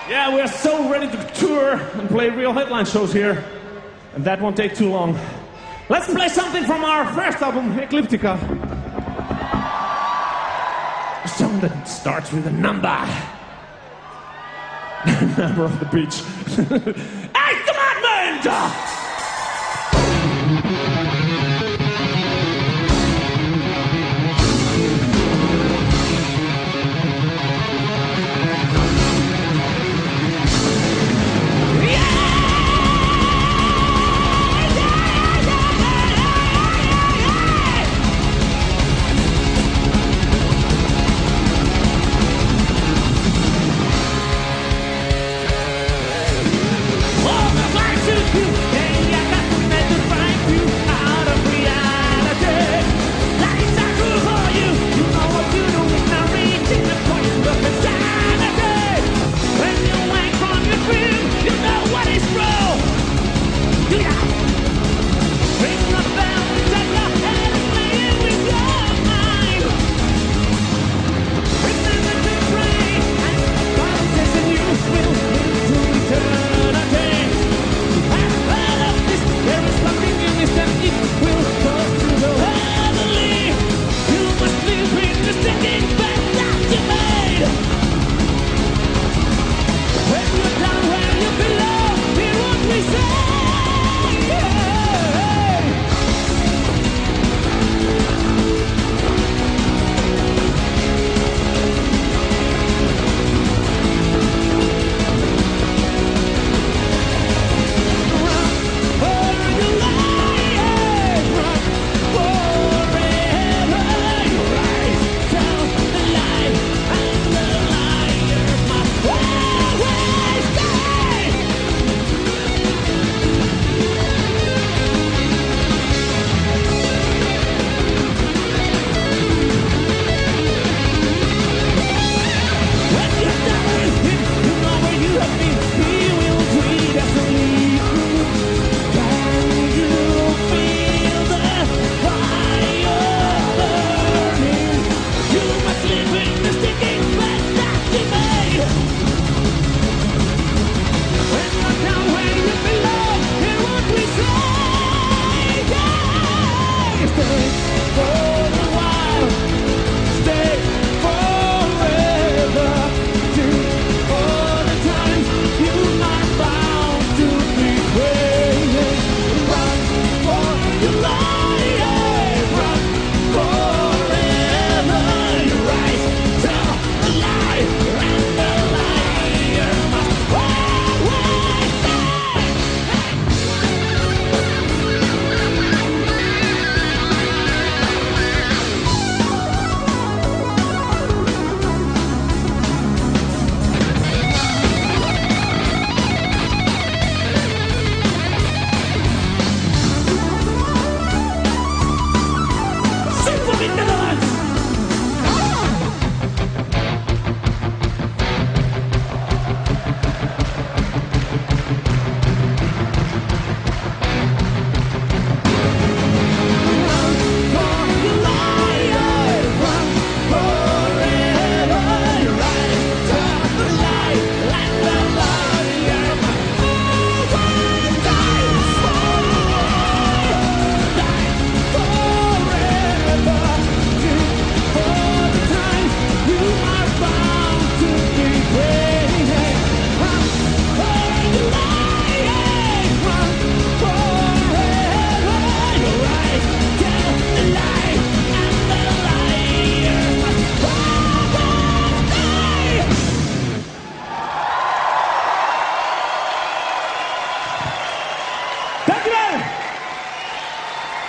Yeah, we're so ready to tour and play real headline shows here. And that won't take too long. Let's play something from our first album, Ecliptica. A song that starts with a number. Number of the beach. Eighth Commandment!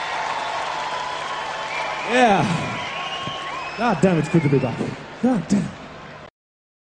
Yeah. God damn, it's good to be back. God damn.